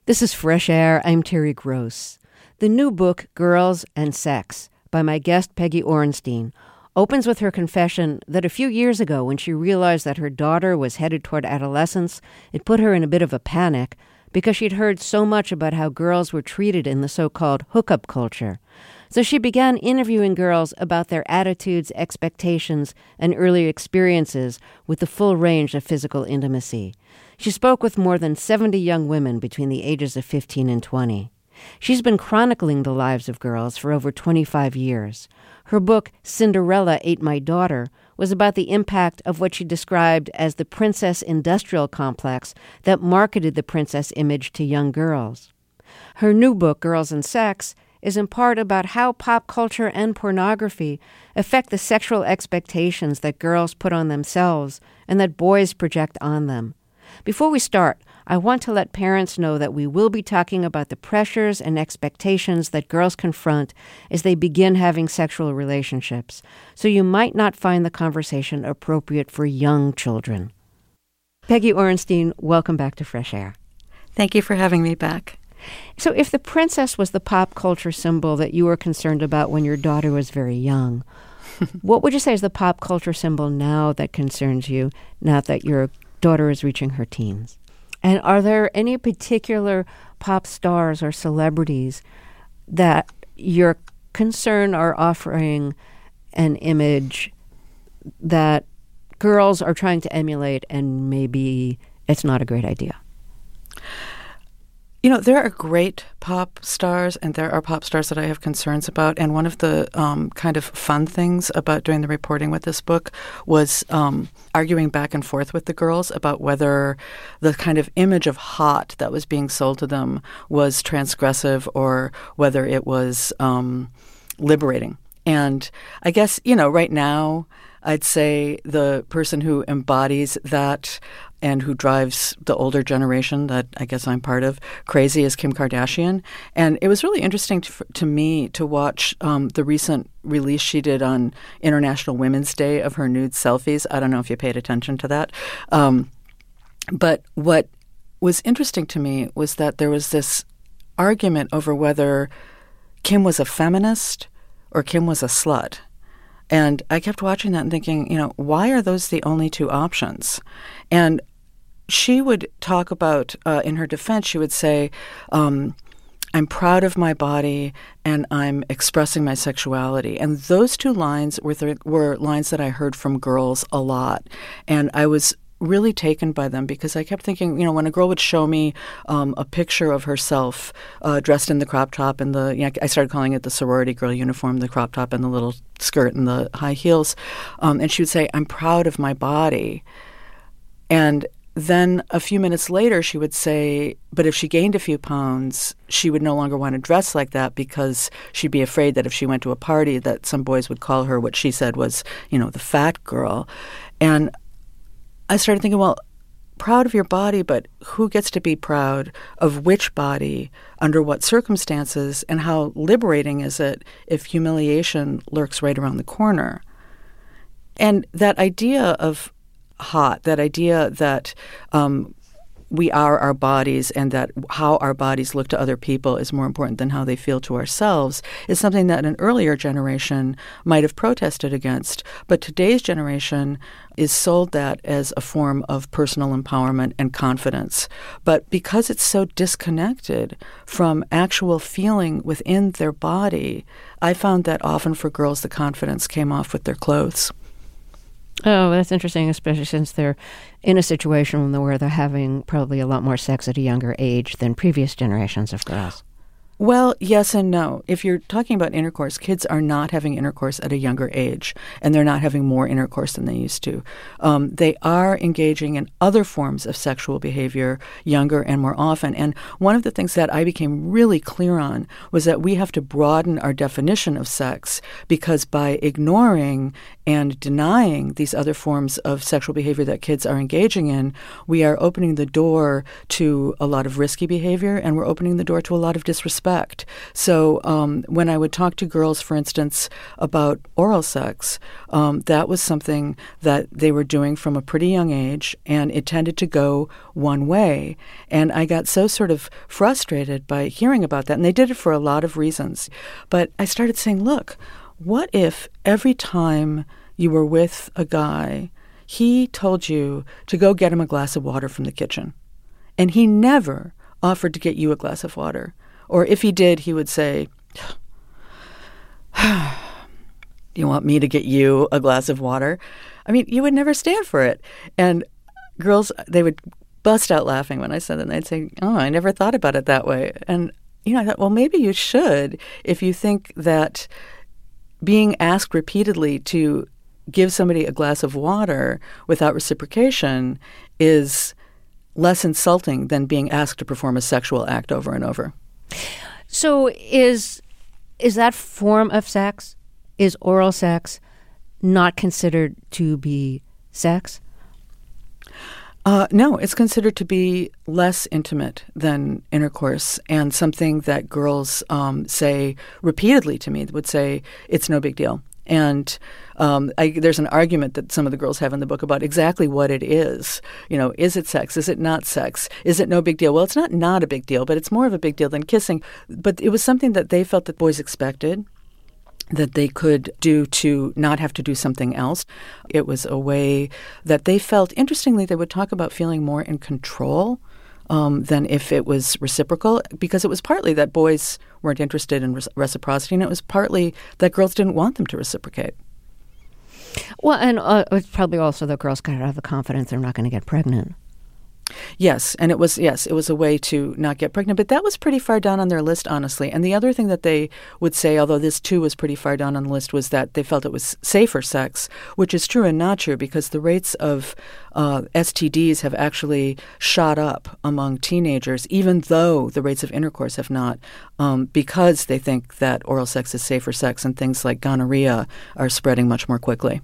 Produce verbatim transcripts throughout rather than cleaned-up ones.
This is Fresh Air. I'm Terry Gross. The new book, Girls and Sex, by my guest Peggy Orenstein, opens with her confession that a few years ago, when she realized that her daughter was headed toward adolescence, it put her in a bit of a panic because she'd heard so much about how girls were treated in the so-called hookup culture. So she began interviewing girls about their attitudes, expectations, and early experiences with the full range of physical intimacy. She spoke with more than seventy young women between the ages of fifteen and twenty. She's been chronicling the lives of girls for over twenty-five years. Her book, Cinderella Ate My Daughter, was about the impact of what she described as the princess industrial complex that marketed the princess image to young girls. Her new book, Girls and Sex, is in part about how pop culture and pornography affect the sexual expectations that girls put on themselves and that boys project on them. Before we start, I want to let parents know that we will be talking about the pressures and expectations that girls confront as they begin having sexual relationships, so you might not find the conversation appropriate for young children. Peggy Orenstein, welcome back to Fresh Air. Thank you for having me back. So if the princess was the pop culture symbol that you were concerned about when your daughter was very young, what would you say is the pop culture symbol now that concerns you, now that your daughter is reaching her teens? And are there any particular pop stars or celebrities that you're concerned are offering an image that girls are trying to emulate and maybe it's not a great idea? You know, there are great pop stars and there are pop stars that I have concerns about. And one of the um, kind of fun things about doing the reporting with this book was um, arguing back and forth with the girls about whether the kind of image of hot that was being sold to them was transgressive or whether it was um, liberating. And I guess, you know, right now, I'd say the person who embodies that and who drives the older generation that I guess I'm part of crazy is Kim Kardashian. And it was really interesting to, to me to watch um, the recent release she did on International Women's Day of her nude selfies. I don't know if you paid attention to that. Um, but what was interesting to me was that there was this argument over whether Kim was a feminist or Kim was a slut. And I kept watching that and thinking, you know, why are those the only two options? And she would talk about, uh, in her defense, she would say, um, I'm proud of my body and I'm expressing my sexuality. And those two lines were, th- were lines that I heard from girls a lot. And I was really taken by them because I kept thinking, you know, when a girl would show me um, a picture of herself uh, dressed in the crop top and the, you know, I started calling it the sorority girl uniform, the crop top and the little skirt and the high heels. Um, and she would say, I'm proud of my body. And then a few minutes later, she would say, but if she gained a few pounds, she would no longer want to dress like that because she'd be afraid that if she went to a party that some boys would call her what she said was, you know, the fat girl. And I started thinking, well, proud of your body, but who gets to be proud of which body, under what circumstances, and how liberating is it if humiliation lurks right around the corner? And that idea of hot, that idea that um, we are our bodies and that how our bodies look to other people is more important than how they feel to ourselves is something that an earlier generation might have protested against. But today's generation is sold that as a form of personal empowerment and confidence. But because it's so disconnected from actual feeling within their body, I found that often for girls the confidence came off with their clothes. Oh, that's interesting, especially since they're in a situation where they're having probably a lot more sex at a younger age than previous generations of girls. Well, yes and no. If you're talking about intercourse, kids are not having intercourse at a younger age, and they're not having more intercourse than they used to. Um, they are engaging in other forms of sexual behavior younger and more often. And one of the things that I became really clear on was that we have to broaden our definition of sex, because by ignoring and denying these other forms of sexual behavior that kids are engaging in, we are opening the door to a lot of risky behavior, and we're opening the door to a lot of disrespect. effect. So um, when I would talk to girls, for instance, about oral sex, um, that was something that they were doing from a pretty young age, and it tended to go one way. And I got so sort of frustrated by hearing about that, and they did it for a lot of reasons. But I started saying, look, what if every time you were with a guy, he told you to go get him a glass of water from the kitchen, and he never offered to get you a glass of water? Or if he did, he would say, you want me to get you a glass of water? I mean, you would never stand for it. And girls, they would bust out laughing when I said that, and they'd say, oh, I never thought about it that way. And, you know, I thought, well, maybe you should if you think that being asked repeatedly to give somebody a glass of water without reciprocation is less insulting than being asked to perform a sexual act over and over. So is is that form of sex, is oral sex, not considered to be sex? Uh, no, it's considered to be less intimate than intercourse, and something that girls um, say repeatedly to me, would say, it's no big deal. And um, I, there's an argument that some of the girls have in the book about exactly what it is. You know, is it sex? Is it not sex? Is it no big deal? Well, it's not not a big deal, but it's more of a big deal than kissing. But it was something that they felt that boys expected, that they could do to not have to do something else. It was a way that they felt, interestingly, they would talk about feeling more in control um, than if it was reciprocal, because it was partly that boys weren't interested in re- reciprocity, and it was partly that girls didn't want them to reciprocate. Well, and uh, it's probably also that girls got to have the confidence they're not going to get pregnant. Yes, and it was yes, it was a way to not get pregnant, but that was pretty far down on their list, honestly. And the other thing that they would say, although this too was pretty far down on the list, was that they felt it was safer sex, which is true and not true, because the rates of uh, S T Ds have actually shot up among teenagers, even though the rates of intercourse have not, um, because they think that oral sex is safer sex, and things like gonorrhea are spreading much more quickly.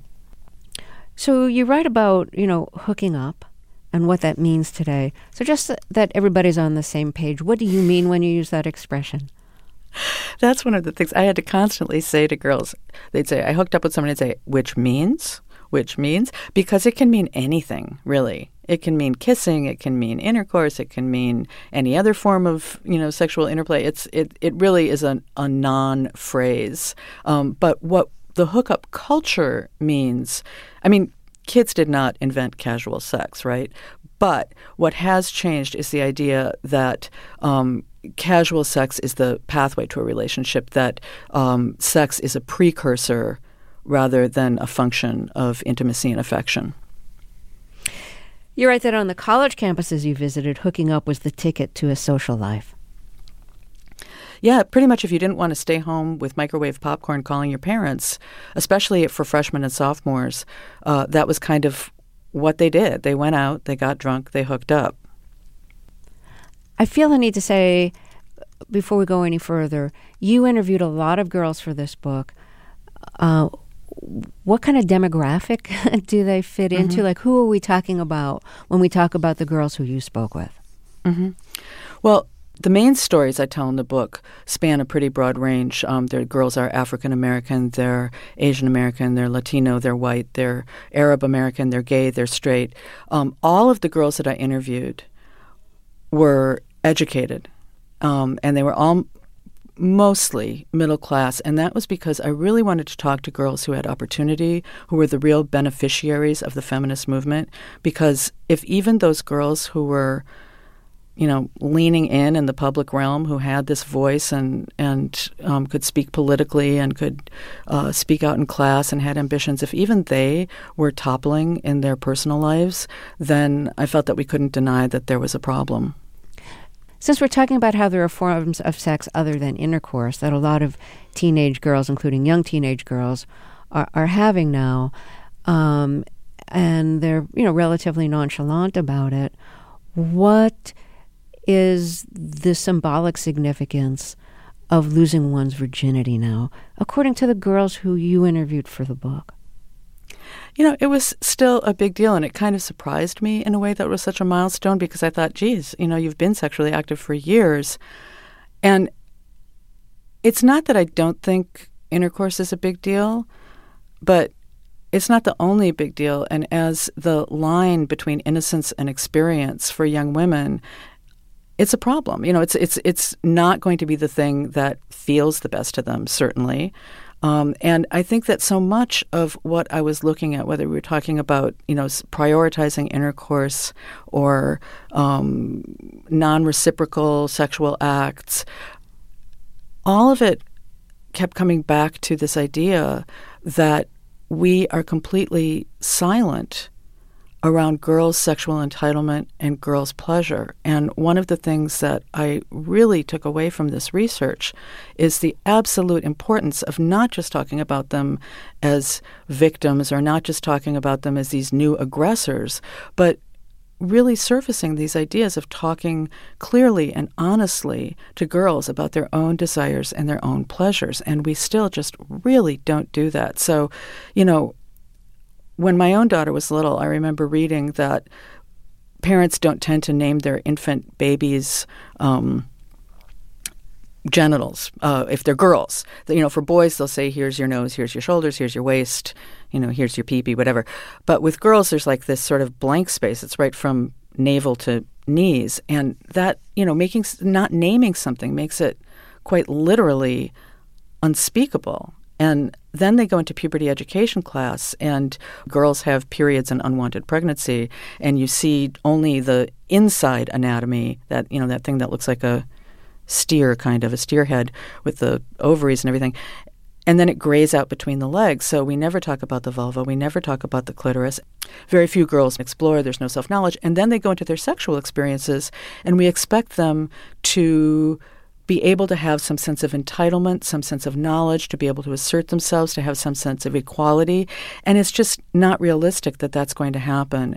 So you write about, you know, hooking up and what that means today. So just th- that everybody's on the same page, what do you mean when you use that expression? That's one of the things I had to constantly say to girls. They'd say, I hooked up with someone, I'd say, which means? Which means? Because it can mean anything, really. It can mean kissing, it can mean intercourse, it can mean any other form of, you know, sexual interplay. It's it, it really is a, a non-phrase. Um, but what the hookup culture means, I mean, kids did not invent casual sex, right? But what has changed is the idea that um, casual sex is the pathway to a relationship, that um, sex is a precursor rather than a function of intimacy and affection. You write that on the college campuses you visited, hooking up was the ticket to a social life. Yeah, pretty much if you didn't want to stay home with microwave popcorn calling your parents, especially for freshmen and sophomores, uh, that was kind of what they did. They went out, they got drunk, they hooked up. I feel I need to say, before we go any further, you interviewed a lot of girls for this book. Uh, what kind of demographic do they fit mm-hmm. into? Like, who are we talking about when we talk about the girls who you spoke with? Mm-hmm. Well, the main stories I tell in the book span a pretty broad range. Um, their girls are African American, they're Asian American, they're Latino, they're white, they're Arab American, they're gay, they're straight. Um, all of the girls that I interviewed were educated, um, and they were all mostly middle class, and that was because I really wanted to talk to girls who had opportunity, who were the real beneficiaries of the feminist movement, because if even those girls who were you know, leaning in in the public realm, who had this voice and and um, could speak politically and could uh, speak out in class and had ambitions, if even they were toppling in their personal lives, then I felt that we couldn't deny that there was a problem. Since we're talking about how there are forms of sex other than intercourse that a lot of teenage girls, including young teenage girls, are, are having now, um, and they're, you know, relatively nonchalant about it, what is the symbolic significance of losing one's virginity now, according to the girls who you interviewed for the book? You know, it was still a big deal, and it kind of surprised me in a way that was such a milestone, because I thought, geez, you know, you've been sexually active for years. And it's not that I don't think intercourse is a big deal, but it's not the only big deal. And as the line between innocence and experience for young women, it's a problem. You know, it's it's it's not going to be the thing that feels the best to them, certainly. Um, and I think that so much of what I was looking at, whether we were talking about, you know, prioritizing intercourse or um, non-reciprocal sexual acts, all of it kept coming back to this idea that we are completely silent around girls' sexual entitlement and girls' pleasure. And one of the things that I really took away from this research is the absolute importance of not just talking about them as victims or not just talking about them as these new aggressors, but really surfacing these ideas of talking clearly and honestly to girls about their own desires and their own pleasures. And we still just really don't do that. So, you know, when my own daughter was little, I remember reading that parents don't tend to name their infant babies um, genitals uh, if they're girls. You know, for boys, they'll say, here's your nose, here's your shoulders, here's your waist, you know, here's your pee-pee, whatever. But with girls, there's like this sort of blank space. It's right from navel to knees. And that, you know, making not naming something makes it quite literally unspeakable. And then they go into puberty education class, and girls have periods and unwanted pregnancy, and you see only the inside anatomy, that, you know, that thing that looks like a steer, kind of a steer head with the ovaries and everything. And then it grays out between the legs. So we never talk about the vulva. We never talk about the clitoris. Very few girls explore. There's no self-knowledge. And then they go into their sexual experiences, and we expect them to be able to have some sense of entitlement, some sense of knowledge, to be able to assert themselves, to have some sense of equality. And it's just not realistic that that's going to happen.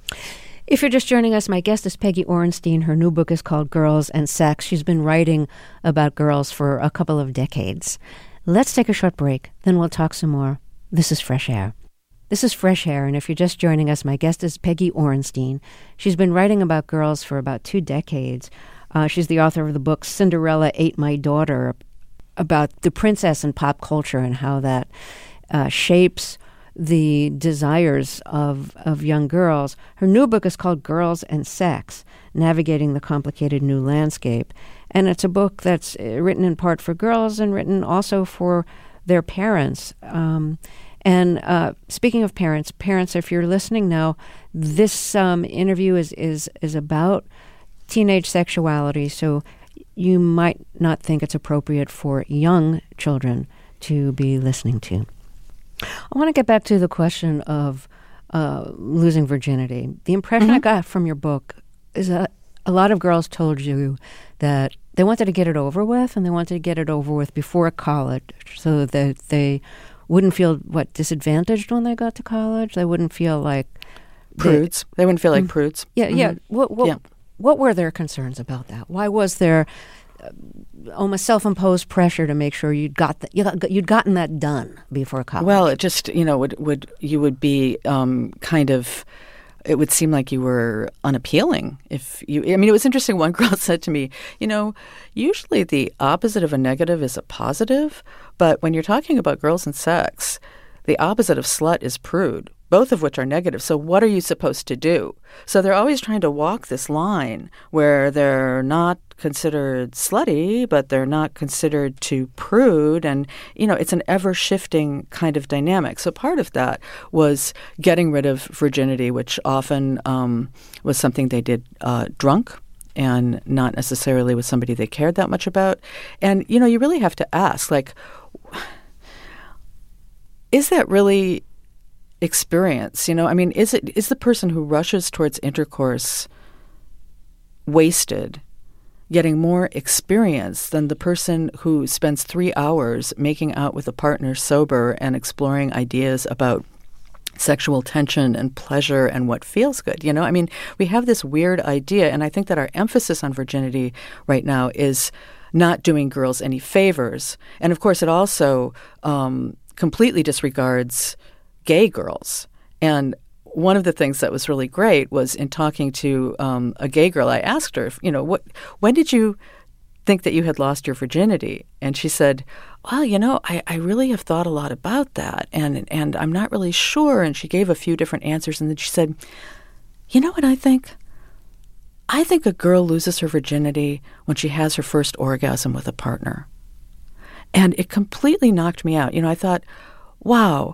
If you're just joining us, my guest is Peggy Orenstein. Her new book is called Girls and Sex. She's been writing about girls for a couple of decades. Let's take a short break, then we'll talk some more. This is Fresh Air. This is Fresh Air, and if you're just joining us, my guest is Peggy Orenstein. She's been writing about girls for about two decades. Uh, she's the author of the book Cinderella Ate My Daughter, about the princess in pop culture and how that uh, shapes the desires of, of young girls. Her new book is called Girls and Sex, Navigating the Complicated New Landscape. And it's a book that's written in part for girls and written also for their parents. Um, and uh, speaking of parents, parents, if you're listening now, this um, interview is, is, is about teenage sexuality, so you might not think it's appropriate for young children to be listening to. I want to get back to the question of uh, losing virginity. The impression mm-hmm. I got from your book is that a lot of girls told you that they wanted to get it over with, and they wanted to get it over with before college so that they wouldn't feel, what, disadvantaged when they got to college? They wouldn't feel like... Prudes. They, they wouldn't feel like mm-hmm. prudes. Yeah, mm-hmm. yeah. What, what, yeah. What were their concerns about that? Why was there uh, almost self-imposed pressure to make sure you'd got the, you got, you'd gotten that done before college? Well, it just, you know, would would you would be um, kind of, it would seem like you were unappealing if you. I mean, it was interesting. One girl said to me, you know, usually the opposite of a negative is a positive, but when you're talking about girls and sex, the opposite of slut is prude, both of which are negative. So what are you supposed to do? So they're always trying to walk this line where they're not considered slutty, but they're not considered too prude. And, you know, it's an ever-shifting kind of dynamic. So part of that was getting rid of virginity, which often um, was something they did uh, drunk and not necessarily with somebody they cared that much about. And, you know, you really have to ask, like, is that really experience? You know, I mean, is it is the person who rushes towards intercourse wasted, getting more experience than the person who spends three hours making out with a partner sober and exploring ideas about sexual tension and pleasure and what feels good? You know, I mean, we have this weird idea, and I think that our emphasis on virginity right now is not doing girls any favors. And of course, it also um, completely disregards gay girls. And one of the things that was really great was in talking to um, a gay girl, I asked her, if, you know, what, when did you think that you had lost your virginity. And she said, well, you know, I, I really have thought a lot about that, and and I'm not really sure. And she gave a few different answers, and then she said, you know what I think? I think a girl loses her virginity when she has her first orgasm with a partner. And it completely knocked me out. You know, I thought, wow,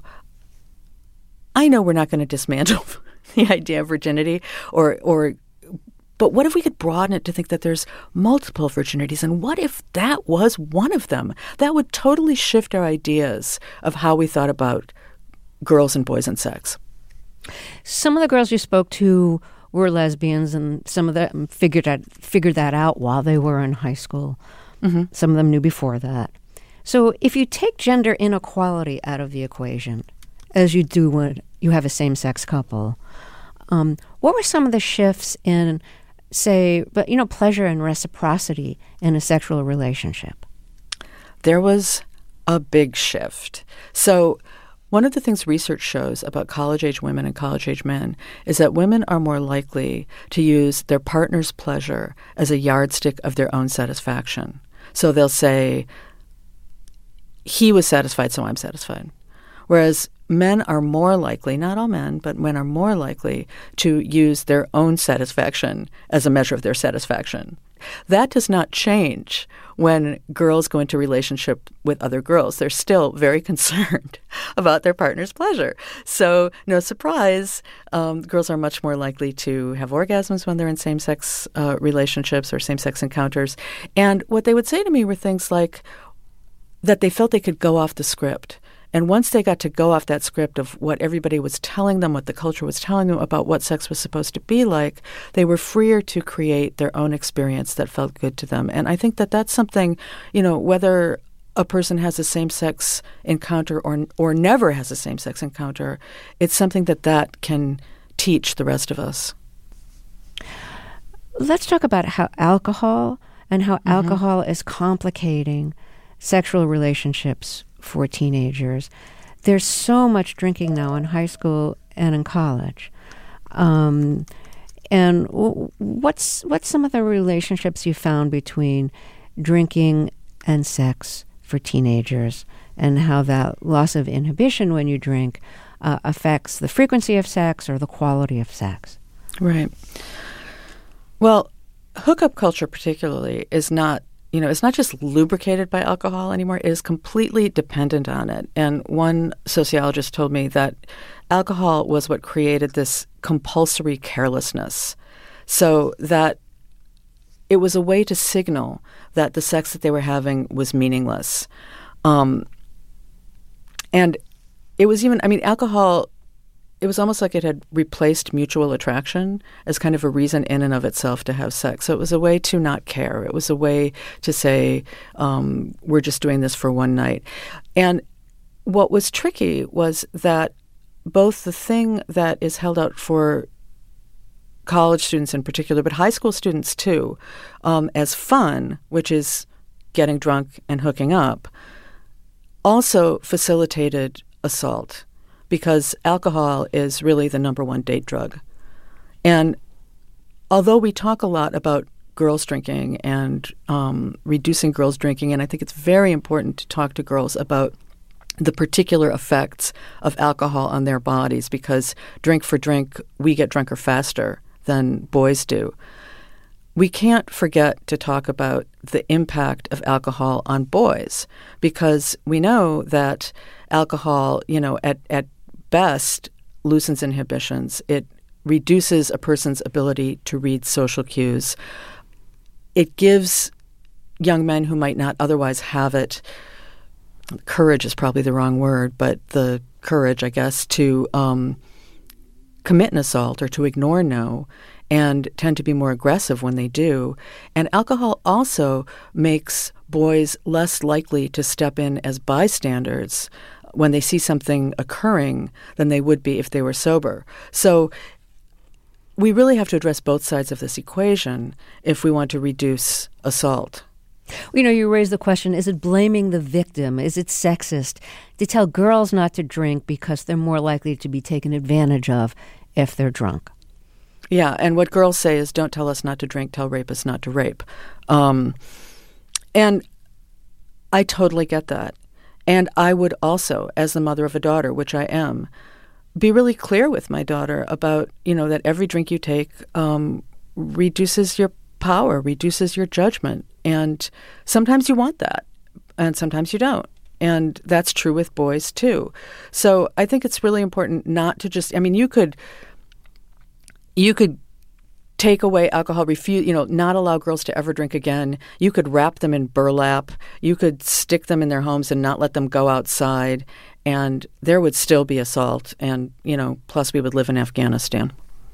I know we're not going to dismantle the idea of virginity, or or but what if we could broaden it to think that there's multiple virginities? And what if that was one of them? That would totally shift our ideas of how we thought about girls and boys and sex. Some of the girls you spoke to were lesbians, and some of them figured out, figured that out while they were in high school. Mm-hmm. Some of them knew before that. So if you take gender inequality out of the equation, as you do when you have a same-sex couple, um, what were some of the shifts in, say, but you know, pleasure and reciprocity in a sexual relationship? There was a big shift. So one of the things research shows about college-age women and college-age men is that women are more likely to use their partner's pleasure as a yardstick of their own satisfaction. So they'll say, he was satisfied, so I'm satisfied. Whereas men are more likely, not all men, but men are more likely to use their own satisfaction as a measure of their satisfaction. That does not change when girls go into a relationship with other girls. They're still very concerned about their partner's pleasure. So no surprise, um, girls are much more likely to have orgasms when they're in same-sex uh, relationships or same-sex encounters. And what they would say to me were things like that they felt they could go off the script. And once they got to go off that script of what everybody was telling them, what the culture was telling them about what sex was supposed to be like, they were freer to create their own experience that felt good to them. And I think that that's something, you know, whether a person has a same-sex encounter or or never has a same-sex encounter, it's something that that can teach the rest of us. Let's talk about how alcohol and how mm-hmm. alcohol is complicating sexual relationships for teenagers. There's so much drinking now in high school and in college. Um, and w- what's what's some of the relationships you found between drinking and sex for teenagers, and how that loss of inhibition when you drink uh, affects the frequency of sex or the quality of sex? Right. Well, hookup culture particularly is not You know, it's not just lubricated by alcohol anymore. It is completely dependent on it. And one sociologist told me that alcohol was what created this compulsory carelessness, so that it was a way to signal that the sex that they were having was meaningless. Um, and it was even, I mean, alcohol, it was almost like it had replaced mutual attraction as kind of a reason in and of itself to have sex. So it was a way to not care. It was a way to say, um, we're just doing this for one night. And what was tricky was that both the thing that is held out for college students in particular, but high school students too, um, as fun, which is getting drunk and hooking up, also facilitated assault, because alcohol is really the number one date drug. And although we talk a lot about girls drinking and um, reducing girls drinking, and I think it's very important to talk to girls about the particular effects of alcohol on their bodies, because drink for drink, we get drunker faster than boys do. We can't forget to talk about the impact of alcohol on boys, because we know that alcohol, you know, at, at best loosens inhibitions. It reduces a person's ability to read social cues. It gives young men who might not otherwise have it, courage is probably the wrong word, but the courage, I guess, to um, commit an assault or to ignore no, and tend to be more aggressive when they do. And alcohol also makes boys less likely to step in as bystanders when they see something occurring than they would be if they were sober. So we really have to address both sides of this equation if we want to reduce assault. You know, you raise the question, is it blaming the victim? Is it sexist to tell girls not to drink because they're more likely to be taken advantage of if they're drunk? Yeah, and what girls say is, don't tell us not to drink, tell rapists not to rape. Um, And I totally get that. And I would also, as the mother of a daughter, which I am, be really clear with my daughter about, you know, that every drink you take um, reduces your power, reduces your judgment. And sometimes you want that, and sometimes you don't. And that's true with boys, too. So I think it's really important not to just, I mean, you could, you could take away alcohol, refuse, you know, not allow girls to ever drink again. You could wrap them in burlap. You could stick them in their homes and not let them go outside. And there would still be assault. And, you know, plus we would live in Afghanistan.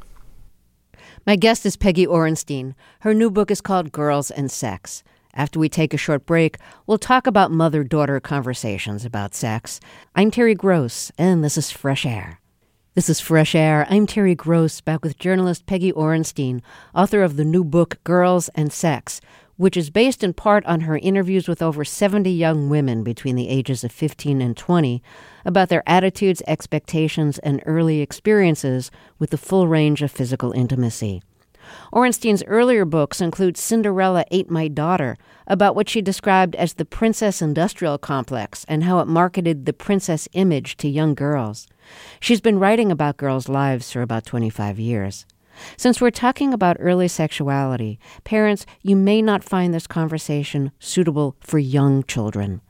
My guest is Peggy Orenstein. Her new book is called Girls and Sex. After we take a short break, we'll talk about mother-daughter conversations about sex. I'm Terry Gross, and this is Fresh Air. This is Fresh Air. I'm Terry Gross, back with journalist Peggy Orenstein, author of the new book Girls and Sex, which is based in part on her interviews with over seventy young women between the ages of fifteen and twenty about their attitudes, expectations, and early experiences with the full range of physical intimacy. Orenstein's earlier books include Cinderella Ate My Daughter, about what she described as the princess industrial complex and how it marketed the princess image to young girls. She's been writing about girls' lives for about twenty-five years. Since we're talking about early sexuality, parents, you may not find this conversation suitable for young children.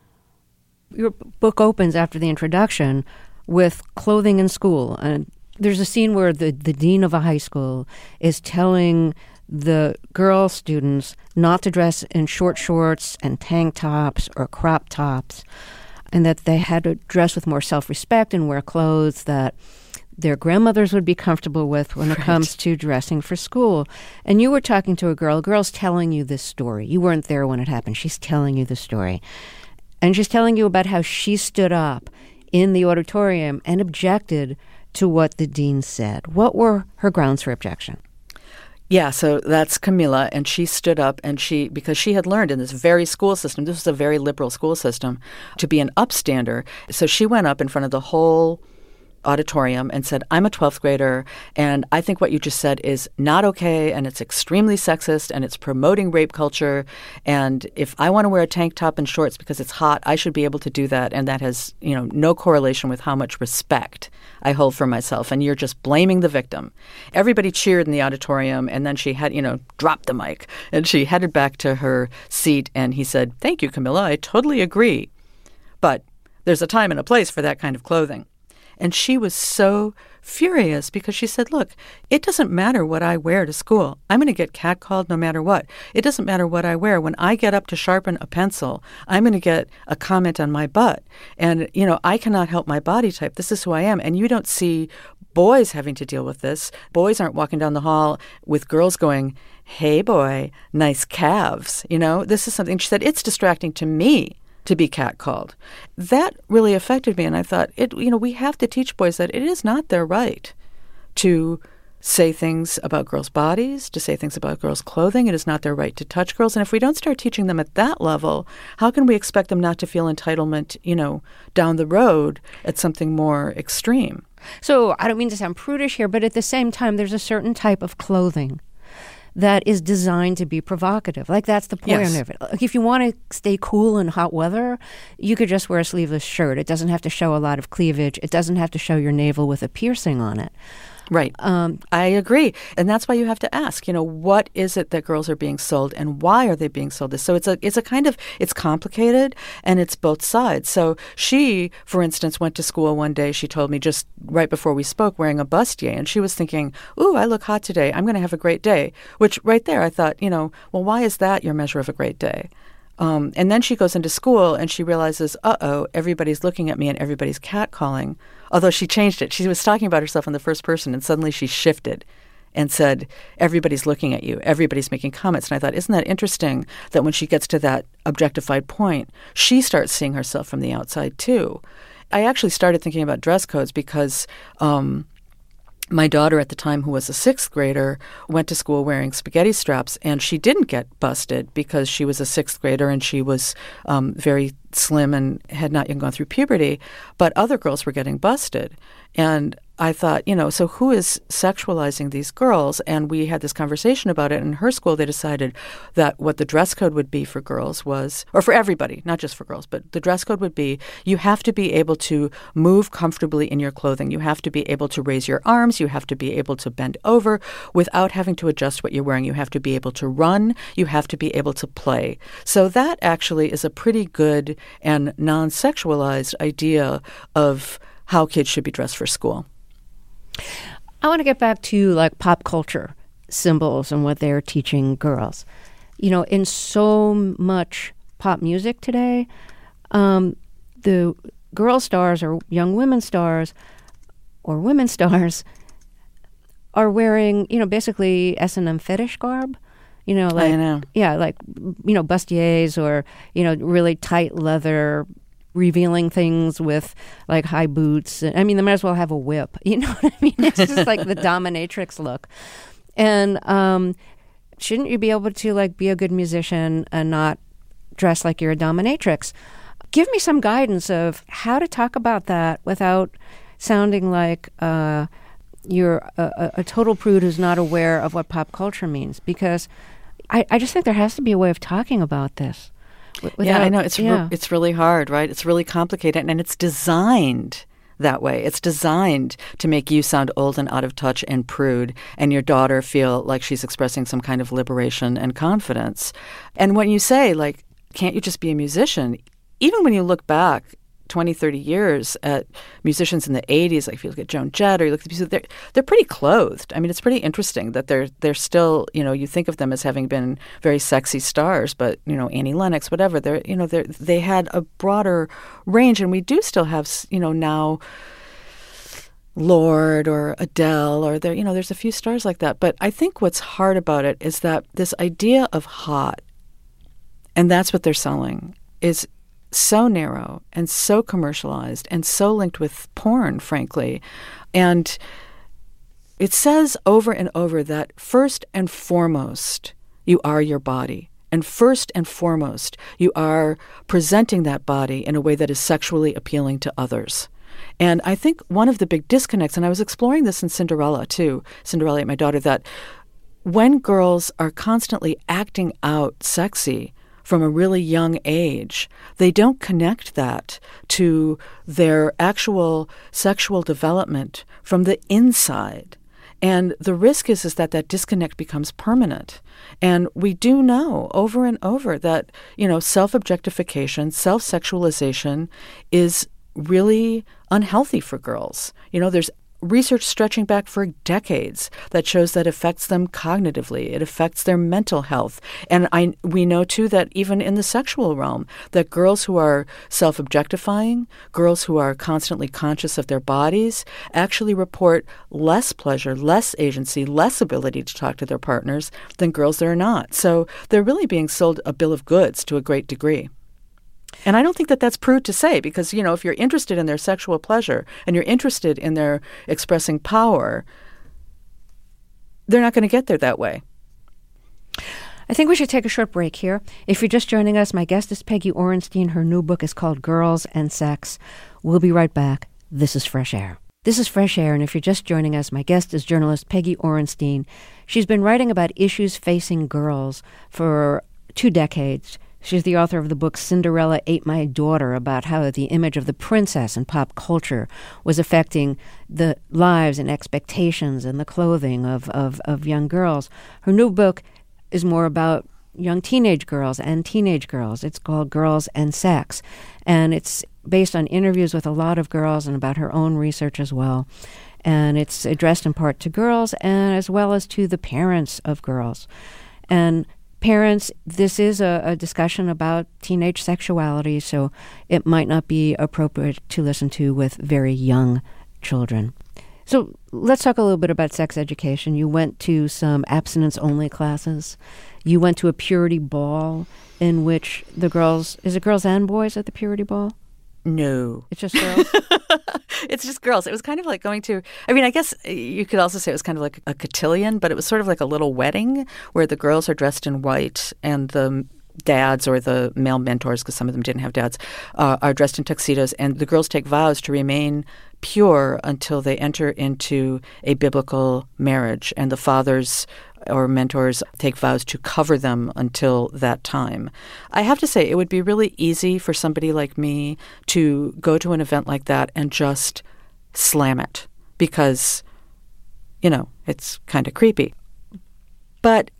Your book opens after the introduction with clothing in school. And there's a scene where the, the dean of a high school is telling the girl students not to dress in short shorts and tank tops or crop tops, and that they had to dress with more self-respect and wear clothes that their grandmothers would be comfortable with when it Right. comes to dressing for school. And you were talking to a girl. A girl's telling you this story. You weren't there when it happened. She's telling you the story. And she's telling you about how she stood up in the auditorium and objected to what the dean said. What were her grounds for objection? Yeah, so that's Camila, and she stood up and she, because she had learned in this very school system, this was a very liberal school system, to be an upstander. So she went up in front of the whole auditorium and said, I'm a twelfth grader, and I think what you just said is not okay, and it's extremely sexist, and it's promoting rape culture, and if I want to wear a tank top and shorts because it's hot, I should be able to do that, and that has, you know, no correlation with how much respect I hold for myself, and you're just blaming the victim. Everybody cheered in the auditorium, and then she had, you know, dropped the mic, and she headed back to her seat, and he said, thank you, Camila, I totally agree, but there's a time and a place for that kind of clothing. And she was so furious because she said, look, it doesn't matter what I wear to school. I'm going to get catcalled no matter what. It doesn't matter what I wear. When I get up to sharpen a pencil, I'm going to get a comment on my butt. And, you know, I cannot help my body type. This is who I am. And you don't see boys having to deal with this. Boys aren't walking down the hall with girls going, hey, boy, nice calves. You know, this is something, she said, it's distracting to me to be catcalled. That really affected me, and I thought, it. you know, we have to teach boys that it is not their right to say things about girls' bodies, to say things about girls' clothing. It is not their right to touch girls. And if we don't start teaching them at that level, how can we expect them not to feel entitlement, you know, down the road at something more extreme? So I don't mean to sound prudish here, but at the same time, there's a certain type of clothing that is designed to be provocative. Like, that's the point Yes. of it. Like, if you want to stay cool in hot weather, you could just wear a sleeveless shirt. It doesn't have to show a lot of cleavage. It doesn't have to show your navel with a piercing on it. Right. Um, I agree. And that's why you have to ask, you know, what is it that girls are being sold and why are they being sold this? So it's a it's a kind of, it's complicated and it's both sides. So she, for instance, went to school one day, she told me just right before we spoke, wearing a bustier. And she was thinking, ooh, I look hot today. I'm going to have a great day. Which right there, I thought, you know, well, why is that your measure of a great day? Um, and then she goes into school and she realizes, uh-oh, everybody's looking at me and everybody's catcalling. Although she changed it. She was talking about herself in the first person and suddenly she shifted and said, everybody's looking at you. Everybody's making comments. And I thought, isn't that interesting that when she gets to that objectified point, she starts seeing herself from the outside too. I actually started thinking about dress codes because um, my daughter at the time, who was a sixth grader, went to school wearing spaghetti straps, and she didn't get busted because she was a sixth grader and she was um, very slim and had not yet gone through puberty. But other girls were getting busted. And I thought, you know, so who is sexualizing these girls? And we had this conversation about it. In her school, they decided that what the dress code would be for girls was, or for everybody, not just for girls, but the dress code would be, you have to be able to move comfortably in your clothing. You have to be able to raise your arms. You have to be able to bend over without having to adjust what you're wearing. You have to be able to run. You have to be able to play. So that actually is a pretty good and non-sexualized idea of how kids should be dressed for school. I want to get back to like pop culture symbols and what they're teaching girls. You know, in so much pop music today, um, the girl stars or young women stars or women stars are wearing, you know, basically S and M fetish garb. You know, like, I know. yeah, like, you know, bustiers or, you know, really tight leather, revealing things with like high boots. I mean, they might as well have a whip. You know what I mean? It's just like the dominatrix look. And um, shouldn't you be able to like be a good musician and not dress like you're a dominatrix? Give me some guidance of how to talk about that without sounding like uh, you're a, a total prude who's not aware of what pop culture means. Because I, I just think there has to be a way of talking about this. Without, yeah, I know. It's yeah. re- it's really hard, right? It's really complicated, and it's designed that way. It's designed to make you sound old and out of touch and prude, and your daughter feel like she's expressing some kind of liberation and confidence. And when you say, like, can't you just be a musician? Even when you look back twenty, thirty years at musicians in the eighties, like if you look at Joan Jett or you look at the music, they're, they're pretty clothed. I mean, it's pretty interesting that they're they're still, you know, you think of them as having been very sexy stars, but, you know, Annie Lennox, whatever, they're, you know, they they had a broader range. And we do still have, you know, now Lorde or Adele or there, you know, there's a few stars like that. But I think what's hard about it is that this idea of hot, and that's what they're selling, is so narrow and so commercialized and so linked with porn, frankly. And it says over and over that first and foremost, you are your body. And first and foremost, you are presenting that body in a way that is sexually appealing to others. And I think one of the big disconnects, and I was exploring this in Cinderella too, Cinderella, my daughter, that when girls are constantly acting out sexy from a really young age, they don't connect that to their actual sexual development from the inside. And the risk is, is that that disconnect becomes permanent. And we do know over and over that, you know, self-objectification, self-sexualization is really unhealthy for girls. You know, there's research stretching back for decades that shows that affects them cognitively. It affects their mental health. And I we know, too, that even in the sexual realm, that girls who are self-objectifying, girls who are constantly conscious of their bodies, actually report less pleasure, less agency, less ability to talk to their partners than girls that are not. So they're really being sold a bill of goods to a great degree. And I don't think that that's prude to say because, you know, if you're interested in their sexual pleasure and you're interested in their expressing power, they're not going to get there that way. I think we should take a short break here. If you're just joining us, my guest is Peggy Orenstein. Her new book is called Girls and Sex. We'll be right back. This is Fresh Air. This is Fresh Air, and if you're just joining us, my guest is journalist Peggy Orenstein. She's been writing about issues facing girls for two decades. She's the author of the book Cinderella Ate My Daughter, about how the image of the princess in pop culture was affecting the lives and expectations and the clothing of, of, of young girls. Her new book is more about young teenage girls and teenage girls. It's called Girls and Sex, and it's based on interviews with a lot of girls and about her own research as well. And it's addressed in part to girls and as well as to the parents of girls. And parents, this is a, a discussion about teenage sexuality, so it might not be appropriate to listen to with very young children. So let's talk a little bit about sex education. You went to some abstinence-only classes. You went to a purity ball in which the girls, is it girls and boys at the purity ball? No. It's just girls? It's just girls. It was kind of like going to, I mean, I guess you could also say it was kind of like a cotillion, but it was sort of like a little wedding where the girls are dressed in white and the dads or the male mentors, because some of them didn't have dads, uh, are dressed in tuxedos, and the girls take vows to remain pure until they enter into a biblical marriage, and the fathers or mentors take vows to cover them until that time. I have to say, it would be really easy for somebody like me to go to an event like that and just slam it because, you know, it's kind of creepy. But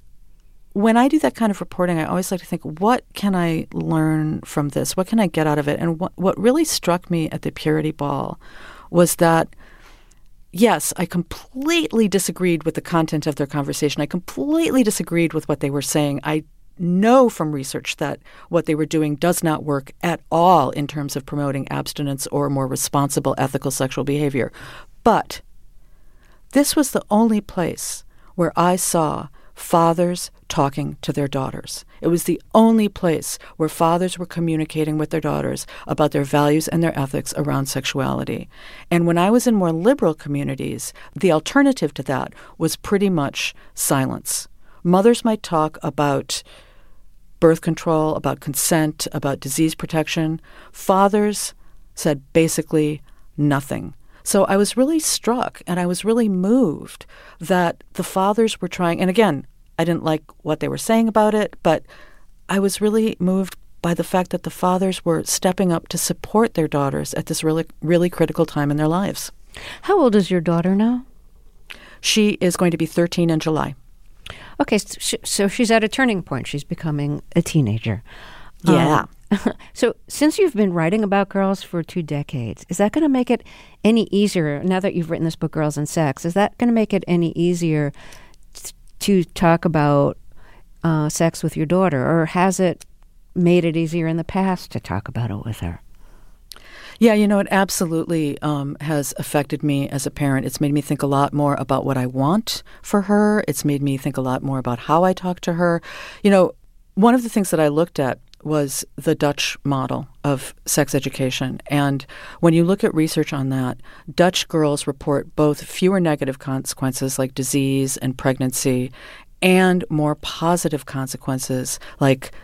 when I do that kind of reporting, I always like to think, what can I learn from this? What can I get out of it? And what, what really struck me at the Purity Ball was that, yes, I completely disagreed with the content of their conversation. I completely disagreed with what they were saying. I know from research that what they were doing does not work at all in terms of promoting abstinence or more responsible ethical sexual behavior. But this was the only place where I saw fathers talking to their daughters. It was the only place where fathers were communicating with their daughters about their values and their ethics around sexuality. And when I was in more liberal communities, the alternative to that was pretty much silence. Mothers might talk about birth control, about consent, about disease protection. Fathers said basically nothing. So I was really struck and I was really moved that the fathers were trying, and again, I didn't like what they were saying about it, but I was really moved by the fact that the fathers were stepping up to support their daughters at this really, really critical time in their lives. How old is your daughter now? She is going to be thirteen in July. Okay, so, so she's at a turning point. She's becoming a teenager. Yeah. Um, so since you've been writing about girls for two decades, is that going to make it any easier, now that you've written this book, Girls and Sex, is that going to make it any easier t- to talk about uh, sex with your daughter? Or has it made it easier in the past to talk about it with her? Yeah, you know, it absolutely um, has affected me as a parent. It's made me think a lot more about what I want for her. It's made me think a lot more about how I talk to her. You know, one of the things that I looked at was the Dutch model of sex education. And when you look at research on that, Dutch girls report both fewer negative consequences like disease and pregnancy and more positive consequences like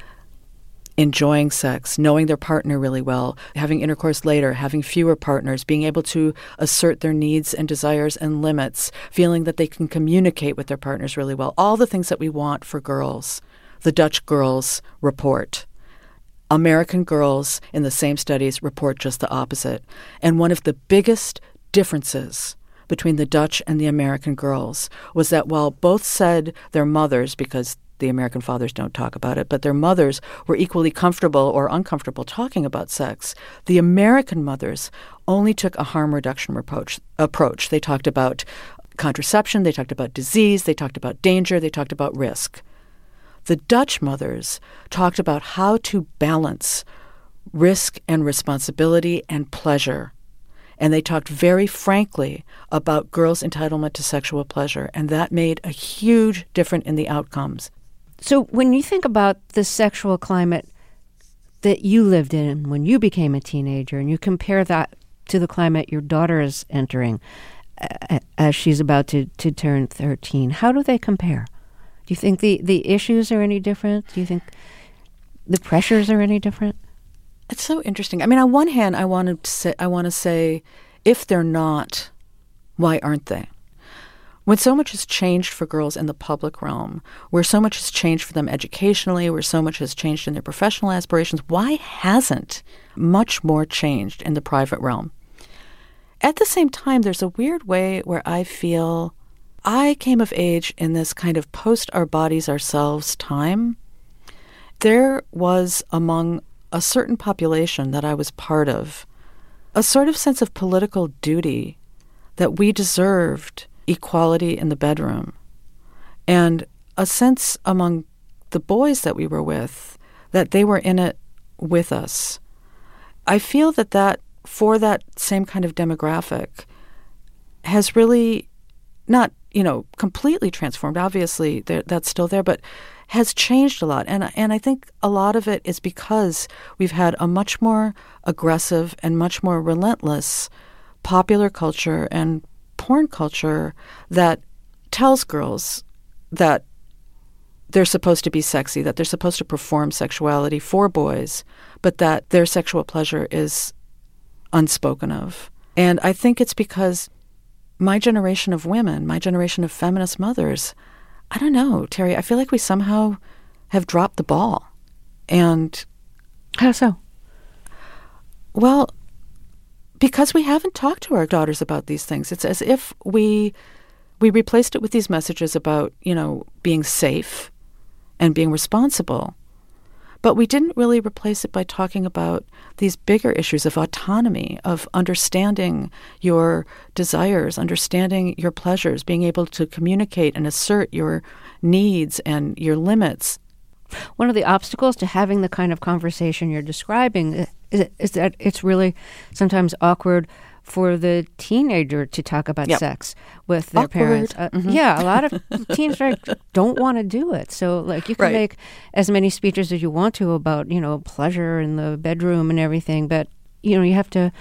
enjoying sex, knowing their partner really well, having intercourse later, having fewer partners, being able to assert their needs and desires and limits, feeling that they can communicate with their partners really well. All the things that we want for girls, the Dutch girls report. American girls in the same studies report just the opposite. And one of the biggest differences between the Dutch and the American girls was that while both said their mothers, because the American fathers don't talk about it, but their mothers were equally comfortable or uncomfortable talking about sex, the American mothers only took a harm reduction approach. approach. They talked about contraception, they talked about disease, they talked about danger, they talked about risk. The Dutch mothers talked about how to balance risk and responsibility and pleasure. And they talked very frankly about girls' entitlement to sexual pleasure. And that made a huge difference in the outcomes. So when you think about the sexual climate that you lived in when you became a teenager, and you compare that to the climate your daughter is entering uh, as she's about to, to turn thirteen, how do they compare? Do you think the, the issues are any different? Do you think the pressures are any different? It's so interesting. I mean, on one hand, I want to say, I want to say, if they're not, why aren't they? When so much has changed for girls in the public realm, where so much has changed for them educationally, where so much has changed in their professional aspirations, why hasn't much more changed in the private realm? At the same time, there's a weird way where I feel I came of age in this kind of post-our-bodies-ourselves time. There was among a certain population that I was part of a sort of sense of political duty that we deserved equality in the bedroom, and a sense among the boys that we were with that they were in it with us. I feel that that, for that same kind of demographic, has really not, you know, completely transformed. Obviously, that's still there, but has changed a lot. And, and I think a lot of it is because we've had a much more aggressive and much more relentless popular culture and porn culture that tells girls that they're supposed to be sexy, that they're supposed to perform sexuality for boys, but that their sexual pleasure is unspoken of. And I think it's because my generation of women, my generation of feminist mothers, I don't know, Terry, I feel like we somehow have dropped the ball. And how so? Well, because we haven't talked to our daughters about these things. It's as if we we replaced it with these messages about, you know, being safe and being responsible. But we didn't really replace it by talking about these bigger issues of autonomy, of understanding your desires, understanding your pleasures, being able to communicate and assert your needs and your limits. One of the obstacles to having the kind of conversation you're describing is, is that it's really sometimes awkward for the teenager to talk about yep. sex with their awkward. parents. Uh, mm-hmm. Yeah, a lot of teens right, don't want to do it. So, like, you can right. make as many speeches as you want to about, you know, pleasure in the bedroom and everything, but, you know, you have to...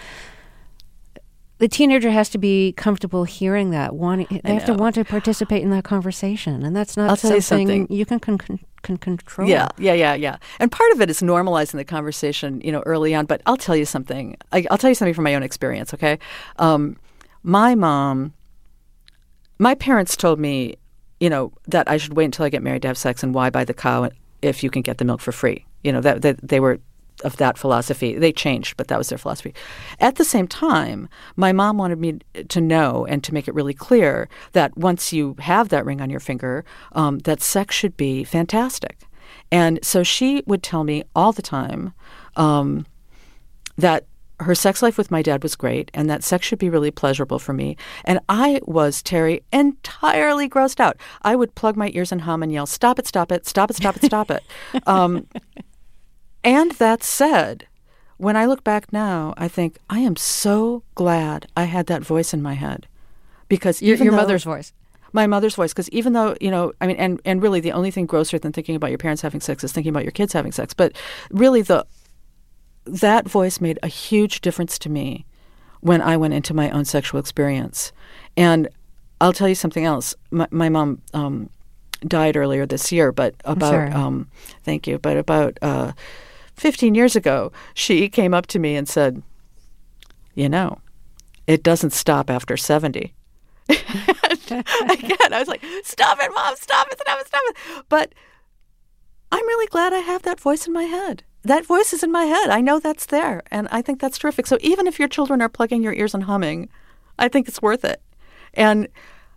The teenager has to be comfortable hearing that. Wanting, they have to want to participate in that conversation, and that's not I'll tell something, you, something. you can, con- con- can control. Yeah, yeah, yeah, yeah. And part of it is normalizing the conversation, you know, early on. But I'll tell you something. I, I'll tell you something from my own experience. Okay, um, my mom, my parents told me, you know, that I should wait until I get married to have sex, and why buy the cow if you can get the milk for free. You know, that, that they were of that philosophy. They changed, but that was their philosophy. At the same time, my mom wanted me to know and to make it really clear that once you have that ring on your finger, um, that sex should be fantastic. And so she would tell me all the time um, that her sex life with my dad was great and that sex should be really pleasurable for me. And I was, Terry, entirely grossed out. I would plug my ears and hum and yell, stop it, stop it, stop it, stop it, stop it. Um, And that said, when I look back now, I think I am so glad I had that voice in my head, because your, even your though, mother's voice, my mother's voice, because even though, you know, I mean, and, and really the only thing grosser than thinking about your parents having sex is thinking about your kids having sex. But really, the that voice made a huge difference to me when I went into my own sexual experience. And I'll tell you something else. My, my mom um, died earlier this year, but about um, thank you, but about. Uh, Fifteen years ago, she came up to me and said, you know, it doesn't stop after seventy. Again, I was like, stop it, Mom, stop it, stop it, stop it. But I'm really glad I have that voice in my head. That voice is in my head. I know that's there, and I think that's terrific. So even if your children are plugging your ears and humming, I think it's worth it. And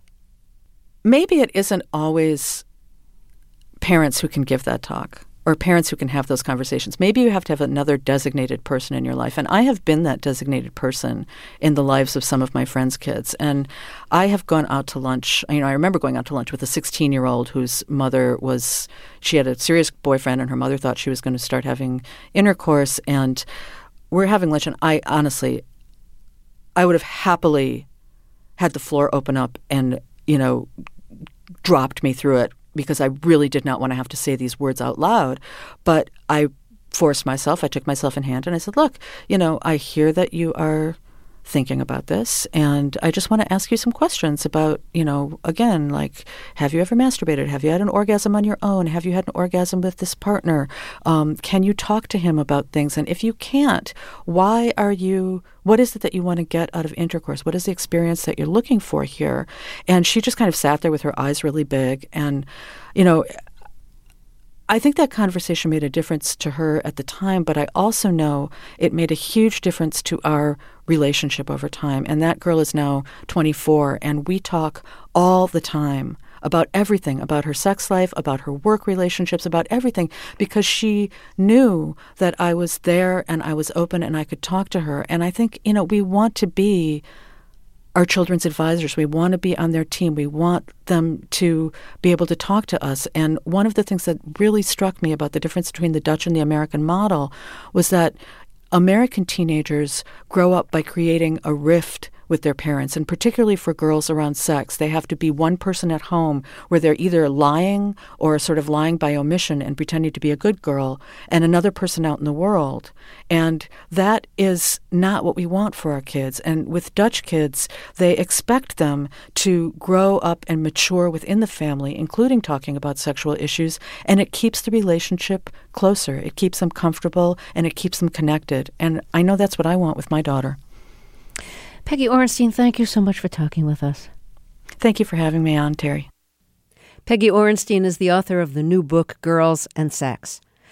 maybe it isn't always parents who can give that talk, or parents who can have those conversations. Maybe you have to have another designated person in your life. And I have been that designated person in the lives of some of my friends' kids. And I have gone out to lunch. You know, I remember going out to lunch with a sixteen-year-old whose mother was, she had a serious boyfriend, and her mother thought she was going to start having intercourse. And we're having lunch, and I honestly, I would have happily had the floor open up and, you know, dropped me through it, because I really did not want to have to say these words out loud. But I forced myself, I took myself in hand, and I said, look, you know, I hear that you are thinking about this, and I just want to ask you some questions about, you know, again, like, have you ever masturbated? Have you had an orgasm on your own? Have you had an orgasm with this partner? Um, can you talk to him about things? And if you can't, why are you, what is it that you want to get out of intercourse? What is the experience that you're looking for here? And she just kind of sat there with her eyes really big. And, you know, I think that conversation made a difference to her at the time, but I also know it made a huge difference to our relationship over time. And that girl is now twenty-four, and we talk all the time about everything, about her sex life, about her work relationships, about everything, because she knew that I was there and I was open and I could talk to her. And I think, you know, we want to be our children's advisors. We want to be on their team. We want them to be able to talk to us. And one of the things that really struck me about the difference between the Dutch and the American model was that American teenagers grow up by creating a rift with their parents, and particularly for girls around sex. They have to be one person at home where they're either lying or sort of lying by omission and pretending to be a good girl, and another person out in the world. And that is not what we want for our kids. And with Dutch kids, they expect them to grow up and mature within the family, including talking about sexual issues, and it keeps the relationship closer. It keeps them comfortable, and it keeps them connected. And I know that's what I want with my daughter. Peggy Orenstein, thank you so much for talking with us. Thank you for having me on, Terry. Peggy Orenstein is the author of the new book, Girls and Sex.